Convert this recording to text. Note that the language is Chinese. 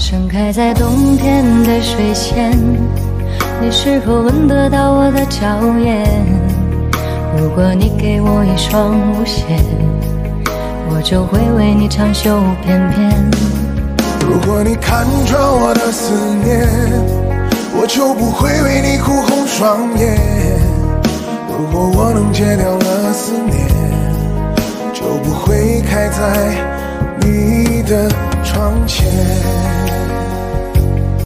盛开在冬天的水仙，你是否闻得到我的娇艳？如果你给我一双无限，我就会为你长袖翩翩。 如果你看穿我的思念，我就不会为你哭红双眼。如果我能戒掉了思念，就不会开在你的窗前。